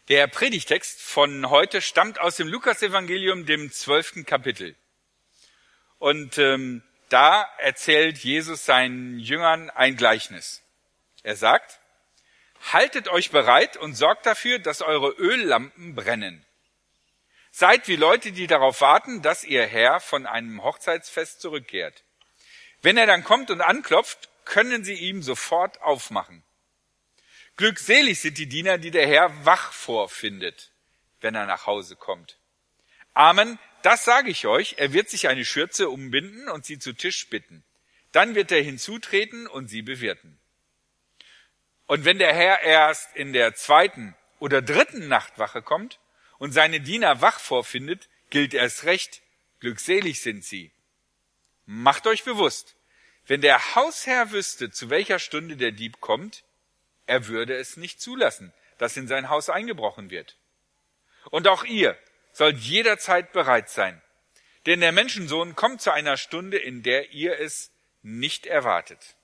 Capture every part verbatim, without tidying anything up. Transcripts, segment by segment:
Der Predigtext von heute stammt aus dem Lukasevangelium, dem zwölften Kapitel. Und ähm, da erzählt Jesus seinen Jüngern ein Gleichnis. Er sagt, haltet euch bereit und sorgt dafür, dass eure Öllampen brennen. Seid wie Leute, die darauf warten, dass ihr Herr von einem Hochzeitsfest zurückkehrt. Wenn er dann kommt und anklopft, können sie ihm sofort aufmachen. Glückselig sind die Diener, die der Herr wach vorfindet, wenn er nach Hause kommt. Amen, das sage ich euch, er wird sich eine Schürze umbinden und sie zu Tisch bitten. Dann wird er hinzutreten und sie bewirten. Und wenn der Herr erst in der zweiten oder dritten Nachtwache kommt und seine Diener wach vorfindet, gilt erst recht, glückselig sind sie. Macht euch bewusst, wenn der Hausherr wüsste, zu welcher Stunde der Dieb kommt, er würde es nicht zulassen, dass in sein Haus eingebrochen wird. Und auch ihr sollt jederzeit bereit sein, denn der Menschensohn kommt zu einer Stunde, in der ihr es nicht erwartet.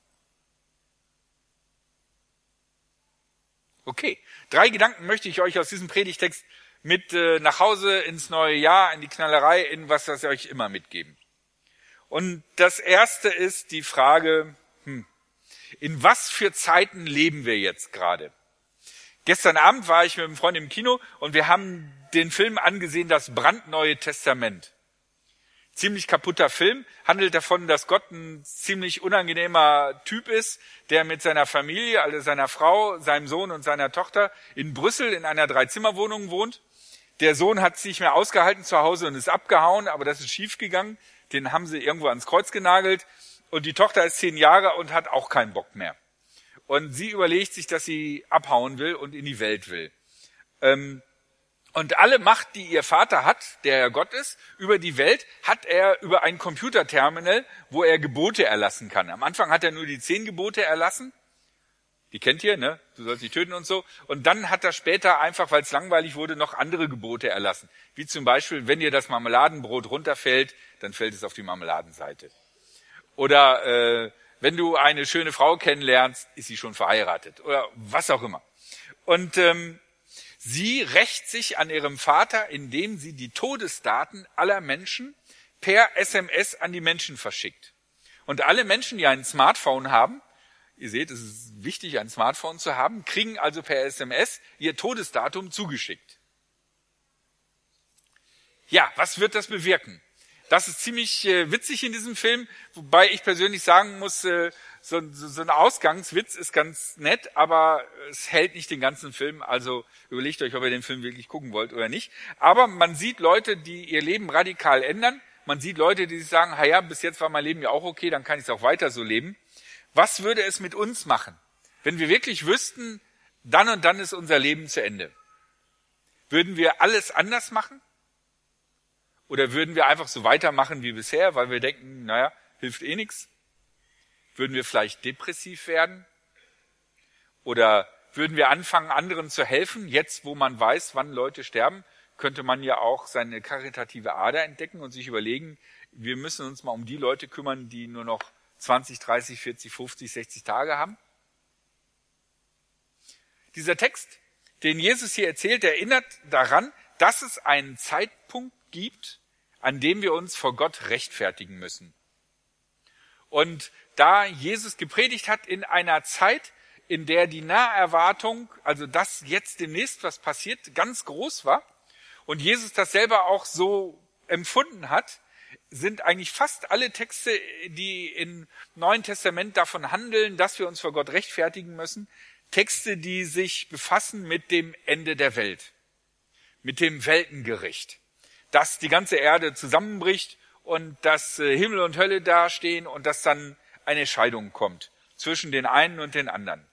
Okay, drei Gedanken möchte ich euch aus diesem Predigtext mit äh, nach Hause ins neue Jahr, in die Knallerei, in was das euch immer mitgeben. Und das erste ist die Frage, hm, in was für Zeiten leben wir jetzt gerade? Gestern Abend war ich mit einem Freund im Kino und wir haben den Film angesehen, das brandneue Testament. Ziemlich kaputter Film, handelt davon, dass Gott ein ziemlich unangenehmer Typ ist, der mit seiner Familie, also seiner Frau, seinem Sohn und seiner Tochter in Brüssel in einer Dreizimmerwohnung wohnt. Der Sohn hat es nicht mehr ausgehalten zu Hause und ist abgehauen, aber das ist schiefgegangen. Den haben sie irgendwo ans Kreuz genagelt. Und die Tochter ist zehn Jahre und hat auch keinen Bock mehr. Und sie überlegt sich, dass sie abhauen will und in die Welt will. Und alle Macht, die ihr Vater hat, der ja Gott ist, über die Welt, hat er über ein Computerterminal, wo er Gebote erlassen kann. Am Anfang hat er nur die zehn Gebote erlassen. Die kennt ihr, ne? Du sollst nicht töten und so. Und dann hat er später einfach, weil es langweilig wurde, noch andere Gebote erlassen. Wie zum Beispiel, wenn dir das Marmeladenbrot runterfällt, dann fällt es auf die Marmeladenseite. Oder äh, wenn du eine schöne Frau kennenlernst, ist sie schon verheiratet. Oder was auch immer. Und ähm, sie rächt sich an ihrem Vater, indem sie die Todesdaten aller Menschen per S M S an die Menschen verschickt. Und alle Menschen, die ein Smartphone haben, ihr seht, es ist wichtig, ein Smartphone zu haben, kriegen also per S M S ihr Todesdatum zugeschickt. Ja, was wird das bewirken? Das ist ziemlich äh, witzig in diesem Film, wobei ich persönlich sagen muss, äh, so, so, so ein Ausgangswitz ist ganz nett, aber es hält nicht den ganzen Film, also überlegt euch, ob ihr den Film wirklich gucken wollt oder nicht. Aber man sieht Leute, die ihr Leben radikal ändern, man sieht Leute, die sich sagen, ha ja, bis jetzt war mein Leben ja auch okay, dann kann ich es auch weiter so leben. Was würde es mit uns machen, wenn wir wirklich wüssten, dann und dann ist unser Leben zu Ende? Würden wir alles anders machen? Oder würden wir einfach so weitermachen wie bisher, weil wir denken, naja, hilft eh nichts? Würden wir vielleicht depressiv werden? Oder würden wir anfangen, anderen zu helfen? Jetzt, wo man weiß, wann Leute sterben, könnte man ja auch seine karitative Ader entdecken und sich überlegen, wir müssen uns mal um die Leute kümmern, die nur noch zwanzig, dreißig, vierzig, fünfzig, sechzig Tage haben. Dieser Text, den Jesus hier erzählt, erinnert daran, dass es einen Zeitpunkt gibt, an dem wir uns vor Gott rechtfertigen müssen. Und da Jesus gepredigt hat in einer Zeit, in der die Naherwartung, also dass jetzt demnächst was passiert, ganz groß war und Jesus das selber auch so empfunden hat, sind eigentlich fast alle Texte, die im Neuen Testament davon handeln, dass wir uns vor Gott rechtfertigen müssen, Texte, die sich befassen mit dem Ende der Welt, mit dem Weltengericht, dass die ganze Erde zusammenbricht und dass Himmel und Hölle dastehen und dass dann eine Scheidung kommt zwischen den einen und den anderen.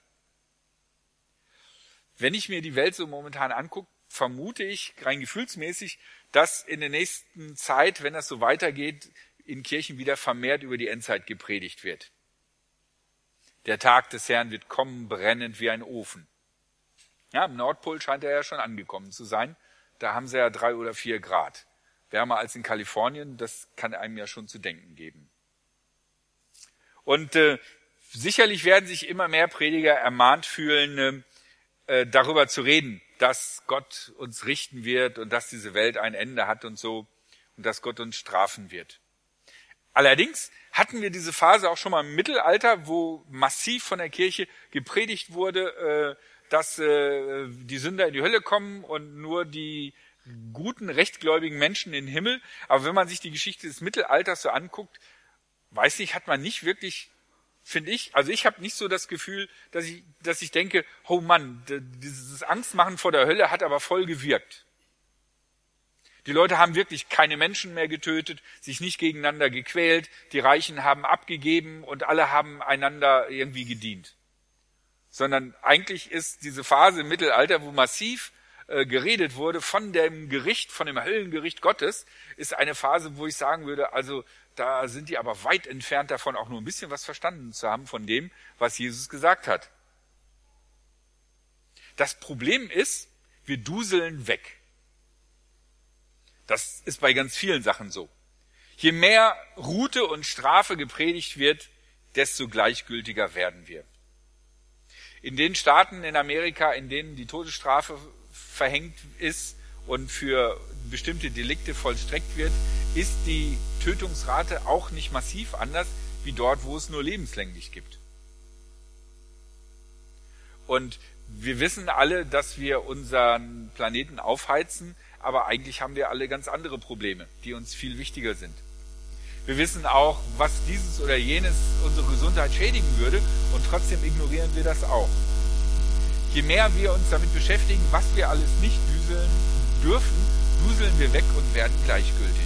Wenn ich mir die Welt so momentan angucke, vermute ich rein gefühlsmäßig, dass in der nächsten Zeit, wenn das so weitergeht, in Kirchen wieder vermehrt über die Endzeit gepredigt wird. Der Tag des Herrn wird kommen, brennend wie ein Ofen. Ja, im Nordpol scheint er ja schon angekommen zu sein. Da haben sie ja drei oder vier Grad. Wärmer als in Kalifornien, das kann einem ja schon zu denken geben. Und äh, sicherlich werden sich immer mehr Prediger ermahnt fühlen, äh, darüber zu reden, dass Gott uns richten wird und dass diese Welt ein Ende hat und so und dass Gott uns strafen wird. Allerdings hatten wir diese Phase auch schon mal im Mittelalter, wo massiv von der Kirche gepredigt wurde, äh, dass äh, die Sünder in die Hölle kommen und nur die guten, rechtgläubigen Menschen in den Himmel. Aber wenn man sich die Geschichte des Mittelalters so anguckt, weiß ich, hat man nicht wirklich, finde ich, also ich habe nicht so das Gefühl, dass ich, dass ich denke, oh Mann, dieses Angstmachen vor der Hölle hat aber voll gewirkt. Die Leute haben wirklich keine Menschen mehr getötet, sich nicht gegeneinander gequält, die Reichen haben abgegeben und alle haben einander irgendwie gedient. Sondern eigentlich ist diese Phase im Mittelalter, wo massiv äh, geredet wurde von dem Gericht, von dem Höllengericht Gottes, ist eine Phase, wo ich sagen würde, also da sind die aber weit entfernt davon, auch nur ein bisschen was verstanden zu haben von dem, was Jesus gesagt hat. Das Problem ist, wir duseln weg. Das ist bei ganz vielen Sachen so. Je mehr Rute und Strafe gepredigt wird, desto gleichgültiger werden wir. In den Staaten in Amerika, in denen die Todesstrafe verhängt ist und für bestimmte Delikte vollstreckt wird, ist die Tötungsrate auch nicht massiv anders wie dort, wo es nur lebenslänglich gibt. Und wir wissen alle, dass wir unseren Planeten aufheizen, aber eigentlich haben wir alle ganz andere Probleme, die uns viel wichtiger sind. Wir wissen auch, was dieses oder jenes unsere Gesundheit schädigen würde und trotzdem ignorieren wir das auch. Je mehr wir uns damit beschäftigen, was wir alles nicht duseln dürfen, duseln wir weg und werden gleichgültig.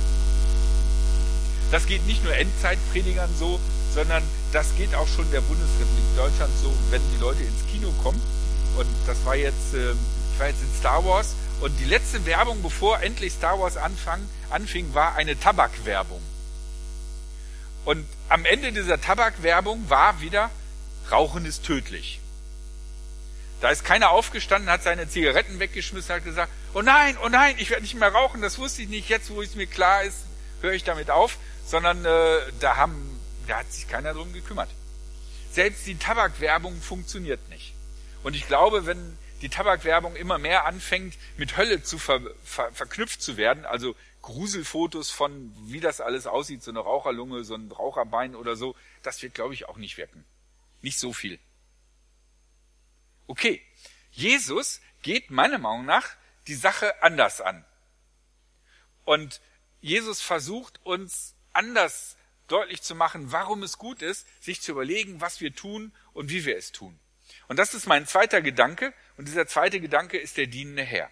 Das geht nicht nur Endzeitpredigern so, sondern das geht auch schon der Bundesrepublik Deutschland so, wenn die Leute ins Kino kommen. Und das war jetzt, ich war jetzt in Star Wars und die letzte Werbung, bevor endlich Star Wars anfang, anfing, war eine Tabakwerbung. Und am Ende dieser Tabakwerbung war wieder, Rauchen ist tödlich. Da ist keiner aufgestanden, hat seine Zigaretten weggeschmissen, hat gesagt, oh nein, oh nein, ich werde nicht mehr rauchen, das wusste ich nicht, jetzt wo es mir klar ist, höre ich damit auf, sondern äh, da, haben, da hat sich keiner drum gekümmert. Selbst die Tabakwerbung funktioniert nicht. Und ich glaube, wenn die Tabakwerbung immer mehr anfängt, mit Hölle zu ver, ver, verknüpft zu werden, also Gruselfotos von, wie das alles aussieht, so eine Raucherlunge, so ein Raucherbein oder so, das wird, glaube ich, auch nicht wirken. Nicht so viel. Okay, Jesus geht meiner Meinung nach die Sache anders an. Und Jesus versucht uns anders deutlich zu machen, warum es gut ist, sich zu überlegen, was wir tun und wie wir es tun. Und das ist mein zweiter Gedanke. Und dieser zweite Gedanke ist der dienende Herr.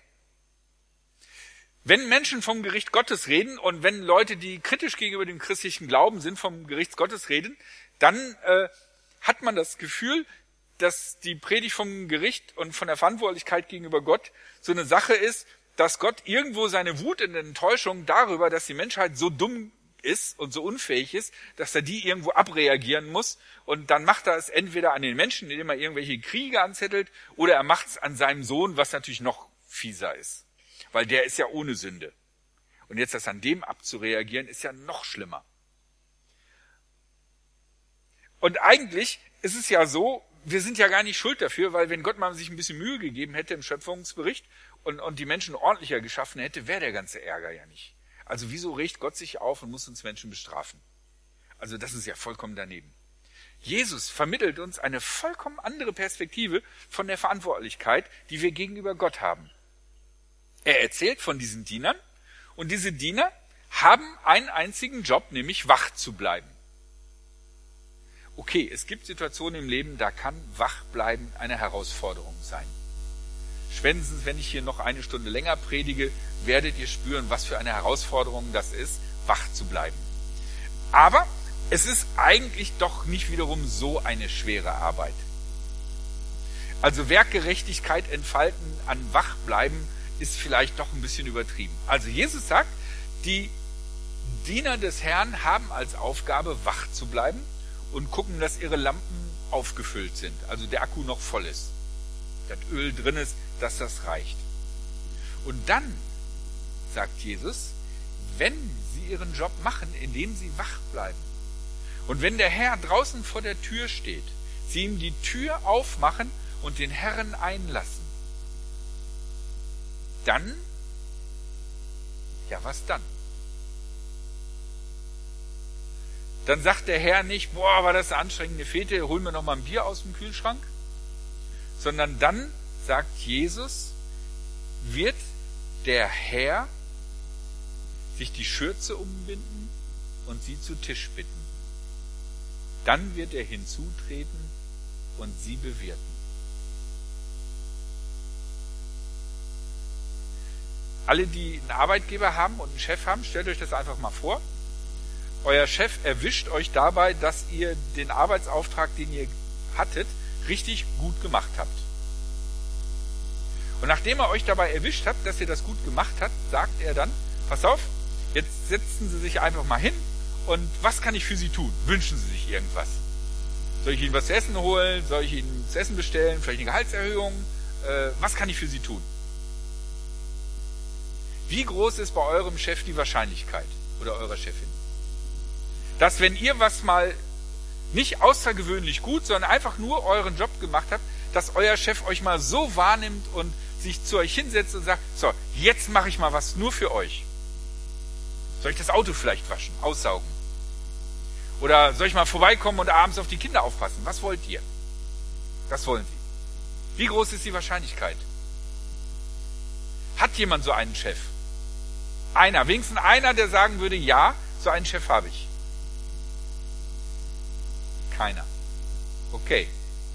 Wenn Menschen vom Gericht Gottes reden und wenn Leute, die kritisch gegenüber dem christlichen Glauben sind, vom Gericht Gottes reden, dann äh, hat man das Gefühl, dass die Predigt vom Gericht und von der Verantwortlichkeit gegenüber Gott so eine Sache ist, dass Gott irgendwo seine Wut und Enttäuschung darüber, dass die Menschheit so dumm ist und so unfähig ist, dass er die irgendwo abreagieren muss. Und dann macht er es entweder an den Menschen, indem er irgendwelche Kriege anzettelt, oder er macht es an seinem Sohn, was natürlich noch fieser ist. Weil der ist ja ohne Sünde. Und jetzt das an dem abzureagieren, ist ja noch schlimmer. Und eigentlich ist es ja so, wir sind ja gar nicht schuld dafür, weil wenn Gott mal sich ein bisschen Mühe gegeben hätte im Schöpfungsbericht und, und die Menschen ordentlicher geschaffen hätte, wäre der ganze Ärger ja nicht. Also wieso regt Gott sich auf und muss uns Menschen bestrafen? Also das ist ja vollkommen daneben. Jesus vermittelt uns eine vollkommen andere Perspektive von der Verantwortlichkeit, die wir gegenüber Gott haben. Er erzählt von diesen Dienern und diese Diener haben einen einzigen Job, nämlich wach zu bleiben. Okay, es gibt Situationen im Leben, da kann Wachbleiben eine Herausforderung sein. Spätestens, wenn ich hier noch eine Stunde länger predige, werdet ihr spüren, was für eine Herausforderung das ist, wach zu bleiben. Aber es ist eigentlich doch nicht wiederum so eine schwere Arbeit. Also Werkgerechtigkeit entfalten an Wachbleiben ist vielleicht doch ein bisschen übertrieben. Also Jesus sagt, die Diener des Herrn haben als Aufgabe, wach zu bleiben und gucken, dass ihre Lampen aufgefüllt sind, also der Akku noch voll ist, das Öl drin ist, dass das reicht. Und dann, sagt Jesus, wenn sie ihren Job machen, indem sie wach bleiben und wenn der Herr draußen vor der Tür steht, sie ihm die Tür aufmachen und den Herrn einlassen, dann, ja was dann? Dann sagt der Herr nicht, boah, war das eine anstrengende Fete, hol mir noch mal ein Bier aus dem Kühlschrank, sondern dann, sagt Jesus, wird der Herr sich die Schürze umbinden und sie zu Tisch bitten. Dann wird er hinzutreten und sie bewirten. Alle, die einen Arbeitgeber haben und einen Chef haben, stellt euch das einfach mal vor. Euer Chef erwischt euch dabei, dass ihr den Arbeitsauftrag, den ihr hattet, richtig gut gemacht habt. Und nachdem er euch dabei erwischt hat, dass ihr das gut gemacht habt, sagt er dann, pass auf, jetzt setzen Sie sich einfach mal hin und was kann ich für Sie tun? Wünschen Sie sich irgendwas? Soll ich Ihnen was zu essen holen? Soll ich Ihnen das Essen bestellen? Vielleicht eine Gehaltserhöhung? Äh, was kann ich für Sie tun? Wie groß ist bei eurem Chef die Wahrscheinlichkeit oder eurer Chefin, dass wenn ihr was mal nicht außergewöhnlich gut, sondern einfach nur euren Job gemacht habt, dass euer Chef euch mal so wahrnimmt und sich zu euch hinsetzt und sagt, so, jetzt mache ich mal was nur für euch. Soll ich das Auto vielleicht waschen, aussaugen? Oder soll ich mal vorbeikommen und abends auf die Kinder aufpassen? Was wollt ihr? Das wollen sie. Wie groß ist die Wahrscheinlichkeit? Hat jemand so einen Chef? Einer, wenigstens einer, der sagen würde, ja, so einen Chef habe ich. Keiner. Okay.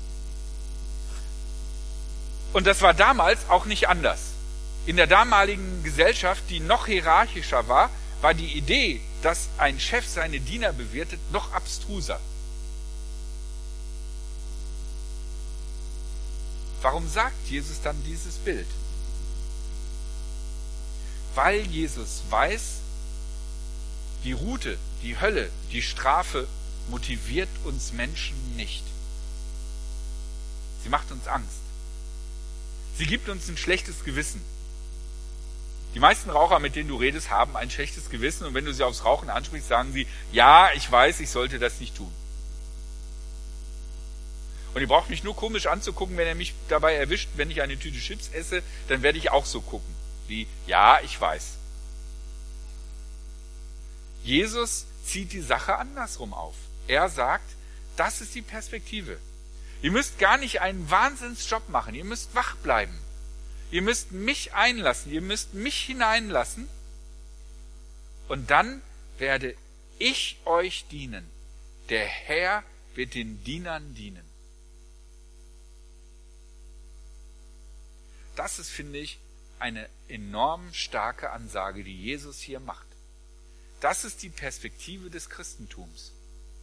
Und das war damals auch nicht anders. In der damaligen Gesellschaft, die noch hierarchischer war, war die Idee, dass ein Chef seine Diener bewirtet, noch abstruser. Warum sagt Jesus dann dieses Bild? Weil Jesus weiß, die Rute, die Hölle, die Strafe motiviert uns Menschen nicht. Sie macht uns Angst. Sie gibt uns ein schlechtes Gewissen. Die meisten Raucher, mit denen du redest, haben ein schlechtes Gewissen und wenn du sie aufs Rauchen ansprichst, sagen sie, ja, ich weiß, ich sollte das nicht tun. Und ihr braucht mich nur komisch anzugucken, wenn er mich dabei erwischt, wenn ich eine Tüte Chips esse, dann werde ich auch so gucken, wie, ja, ich weiß. Jesus zieht die Sache andersrum auf. Er sagt, das ist die Perspektive. Ihr müsst gar nicht einen Wahnsinnsjob machen, ihr müsst wach bleiben. Ihr müsst mich einlassen, ihr müsst mich hineinlassen und dann werde ich euch dienen. Der Herr wird den Dienern dienen. Das ist, finde ich, eine enorm starke Ansage, die Jesus hier macht. Das ist die Perspektive des Christentums.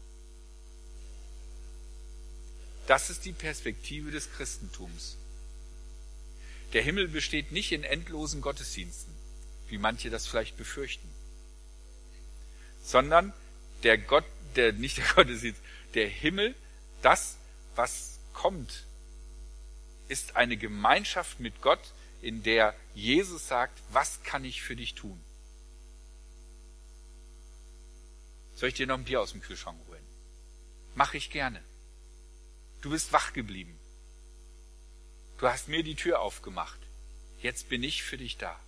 Das ist die Perspektive des Christentums. Der Himmel besteht nicht in endlosen Gottesdiensten, wie manche das vielleicht befürchten, sondern der Gott, der, nicht der Gottesdienst, der Himmel, das, was kommt, ist eine Gemeinschaft mit Gott, in der Jesus sagt, was kann ich für dich tun? Soll ich dir noch ein Bier aus dem Kühlschrank holen? Mach ich gerne. Du bist wach geblieben. Du hast mir die Tür aufgemacht. Jetzt bin ich für dich da.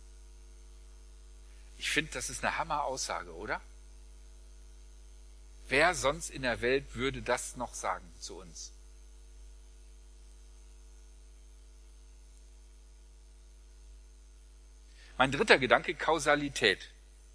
Ich finde, das ist eine Hammer-Aussage, oder? Wer sonst in der Welt würde das noch sagen zu uns? Mein dritter Gedanke, Kausalität.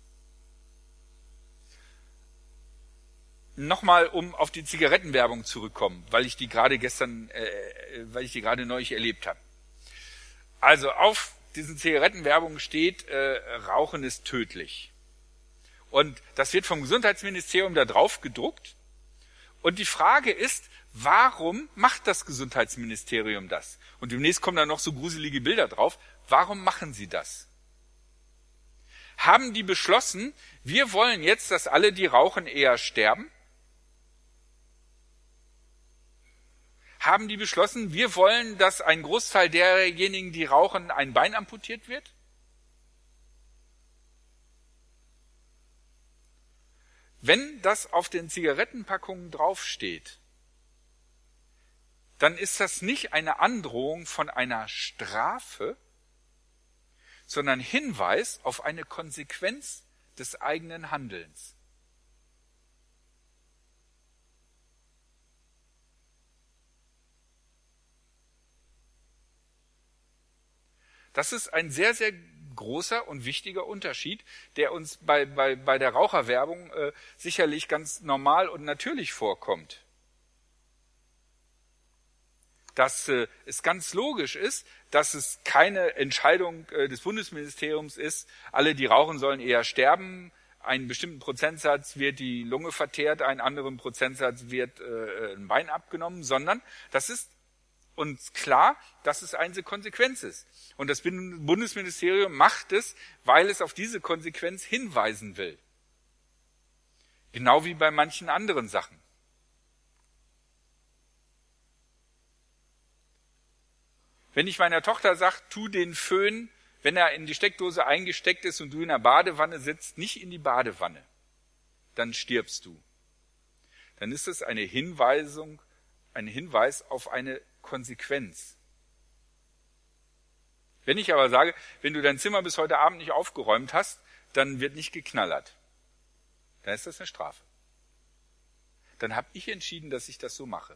Nochmal, um auf die Zigarettenwerbung zurückkommen, weil ich die gerade gestern, äh, weil ich die gerade neulich erlebt habe. Also auf diesen Zigarettenwerbungen steht, äh, Rauchen ist tödlich. Und das wird vom Gesundheitsministerium da drauf gedruckt. Und die Frage ist, warum macht das Gesundheitsministerium das? Und demnächst kommen da noch so gruselige Bilder drauf. Warum machen sie das? Haben die beschlossen, wir wollen jetzt, dass alle, die rauchen, eher sterben? Haben die beschlossen, wir wollen, dass ein Großteil derjenigen, die rauchen, ein Bein amputiert wird? Wenn das auf den Zigarettenpackungen draufsteht, dann ist das nicht eine Androhung von einer Strafe, sondern Hinweis auf eine Konsequenz des eigenen Handelns. Das ist ein sehr, sehr großer und wichtiger Unterschied, der uns bei, bei, bei der Raucherwerbung äh, sicherlich ganz normal und natürlich vorkommt. Dass äh, es ganz logisch ist, dass es keine Entscheidung äh, des Bundesministeriums ist, alle, die rauchen, sollen eher sterben, einen bestimmten Prozentsatz wird die Lunge verteert, einen anderen Prozentsatz wird äh, ein Bein abgenommen, sondern das ist uns klar, dass es eine Konsequenz ist. Und das Bundesministerium macht es, weil es auf diese Konsequenz hinweisen will. Genau wie bei manchen anderen Sachen. Wenn ich meiner Tochter sage, tu den Föhn, wenn er in die Steckdose eingesteckt ist und du in der Badewanne sitzt, nicht in die Badewanne, dann stirbst du. Dann ist es eine Hinweisung, ein Hinweis auf eine Konsequenz. Wenn ich aber sage, wenn du dein Zimmer bis heute Abend nicht aufgeräumt hast, dann wird nicht geknallert. Dann ist das eine Strafe. Dann habe ich entschieden, dass ich das so mache.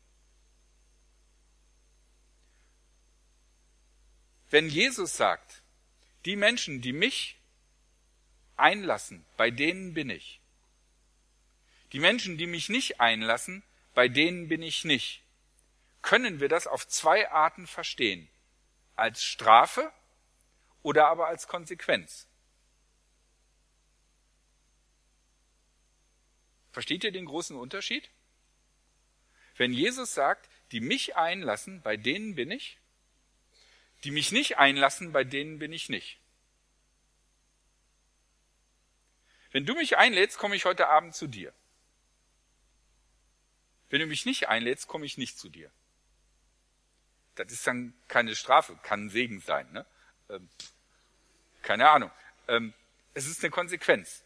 Wenn Jesus sagt, die Menschen, die mich einlassen, bei denen bin ich. Die Menschen, die mich nicht einlassen, bei denen bin ich nicht. Können wir das auf zwei Arten verstehen. Als Strafe oder aber als Konsequenz. Versteht ihr den großen Unterschied? Wenn Jesus sagt, die mich einlassen, bei denen bin ich, die mich nicht einlassen, bei denen bin ich nicht. Wenn du mich einlädst, komme ich heute Abend zu dir. Wenn du mich nicht einlädst, komme ich nicht zu dir. Das ist dann keine Strafe, kann ein Segen sein. Ne? Ähm, keine Ahnung. Ähm, es ist eine Konsequenz.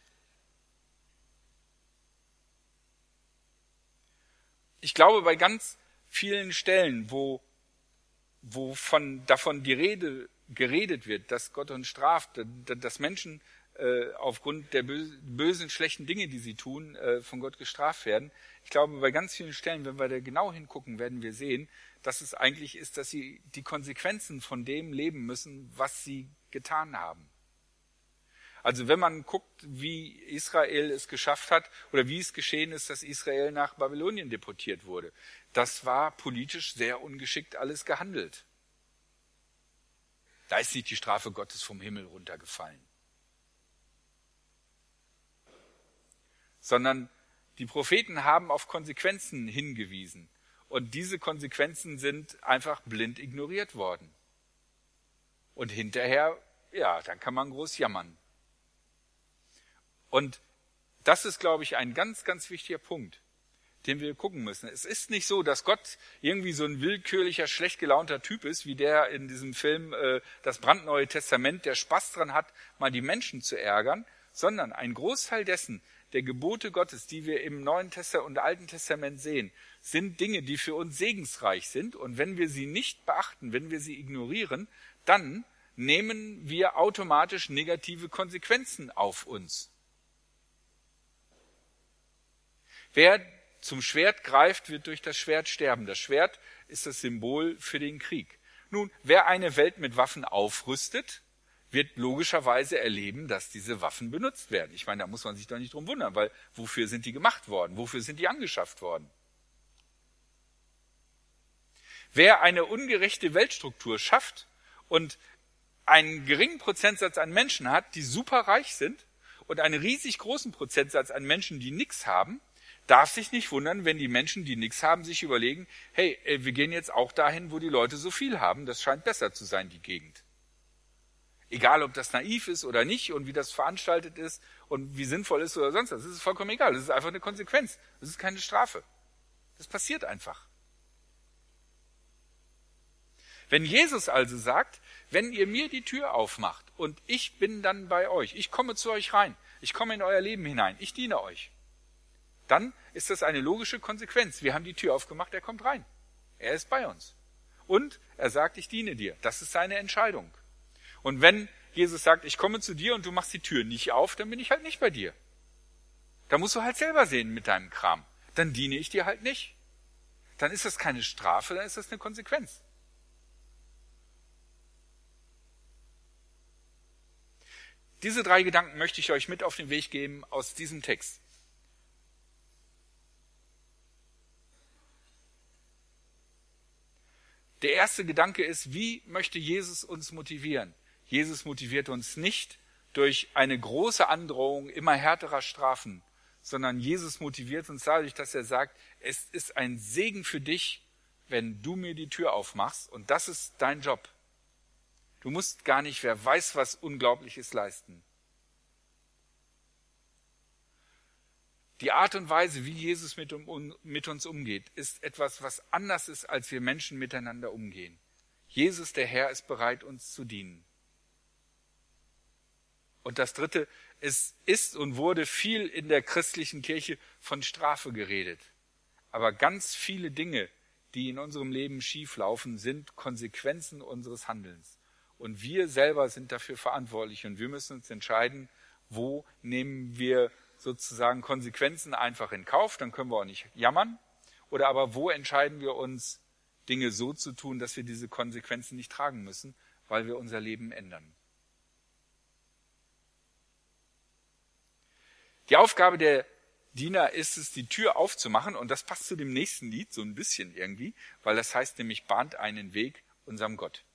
Ich glaube, bei ganz vielen Stellen, wo, wo von, davon die Rede geredet wird, dass Gott uns straft, dass Menschen äh, aufgrund der bösen, schlechten Dinge, die sie tun, äh, von Gott gestraft werden. Ich glaube, bei ganz vielen Stellen, wenn wir da genau hingucken, werden wir sehen, dass es eigentlich ist, dass sie die Konsequenzen von dem leben müssen, was sie getan haben. Also wenn man guckt, wie Israel es geschafft hat oder wie es geschehen ist, dass Israel nach Babylonien deportiert wurde, das war politisch sehr ungeschickt alles gehandelt. Da ist nicht die Strafe Gottes vom Himmel runtergefallen. Sondern die Propheten haben auf Konsequenzen hingewiesen. Und diese Konsequenzen sind einfach blind ignoriert worden. Und hinterher, ja, dann kann man groß jammern. Und das ist, glaube ich, ein ganz, ganz wichtiger Punkt, den wir gucken müssen. Es ist nicht so, dass Gott irgendwie so ein willkürlicher, schlecht gelaunter Typ ist, wie der in diesem Film äh, Das brandneue Testament, der Spaß dran hat, mal die Menschen zu ärgern, sondern ein Großteil dessen, der Gebote Gottes, die wir im Neuen Testament und Alten Testament sehen, sind Dinge, die für uns segensreich sind. Und wenn wir sie nicht beachten, wenn wir sie ignorieren, dann nehmen wir automatisch negative Konsequenzen auf uns. Wer zum Schwert greift, wird durch das Schwert sterben. Das Schwert ist das Symbol für den Krieg. Nun, wer eine Welt mit Waffen aufrüstet, wird logischerweise erleben, dass diese Waffen benutzt werden. Ich meine, da muss man sich doch nicht drum wundern, weil wofür sind die gemacht worden? Wofür sind die angeschafft worden? Wer eine ungerechte Weltstruktur schafft und einen geringen Prozentsatz an Menschen hat, die super reich sind, und einen riesig großen Prozentsatz an Menschen, die nichts haben, darf sich nicht wundern, wenn die Menschen, die nichts haben, sich überlegen, hey, wir gehen jetzt auch dahin, wo die Leute so viel haben. Das scheint besser zu sein, die Gegend. Egal, ob das naiv ist oder nicht und wie das veranstaltet ist und wie sinnvoll ist oder sonst was. Das ist vollkommen egal. Das ist einfach eine Konsequenz. Das ist keine Strafe. Das passiert einfach. Wenn Jesus also sagt, wenn ihr mir die Tür aufmacht und ich bin dann bei euch, ich komme zu euch rein, ich komme in euer Leben hinein, ich diene euch, dann ist das eine logische Konsequenz. Wir haben die Tür aufgemacht, er kommt rein. Er ist bei uns. Und er sagt, ich diene dir. Das ist seine Entscheidung. Und wenn Jesus sagt, ich komme zu dir und du machst die Tür nicht auf, dann bin ich halt nicht bei dir. Da musst du halt selber sehen mit deinem Kram. Dann diene ich dir halt nicht. Dann ist das keine Strafe, dann ist das eine Konsequenz. Diese drei Gedanken möchte ich euch mit auf den Weg geben aus diesem Text. Der erste Gedanke ist, wie möchte Jesus uns motivieren? Jesus motiviert uns nicht durch eine große Androhung immer härterer Strafen, sondern Jesus motiviert uns dadurch, dass er sagt, es ist ein Segen für dich, wenn du mir die Tür aufmachst, und das ist dein Job. Du musst gar nicht, wer weiß was Unglaubliches leisten. Die Art und Weise, wie Jesus mit, um, mit uns umgeht, ist etwas, was anders ist, als wir Menschen miteinander umgehen. Jesus, der Herr, ist bereit, uns zu dienen. Und das Dritte, es ist und wurde viel in der christlichen Kirche von Strafe geredet. Aber ganz viele Dinge, die in unserem Leben schieflaufen, sind Konsequenzen unseres Handelns. Und wir selber sind dafür verantwortlich und wir müssen uns entscheiden, wo nehmen wir sozusagen Konsequenzen einfach in Kauf, dann können wir auch nicht jammern. Oder aber wo entscheiden wir uns, Dinge so zu tun, dass wir diese Konsequenzen nicht tragen müssen, weil wir unser Leben ändern. Die Aufgabe der Diener ist es, die Tür aufzumachen, und das passt zu dem nächsten Lied so ein bisschen irgendwie, weil das heißt nämlich, bahnt einen Weg unserem Gott.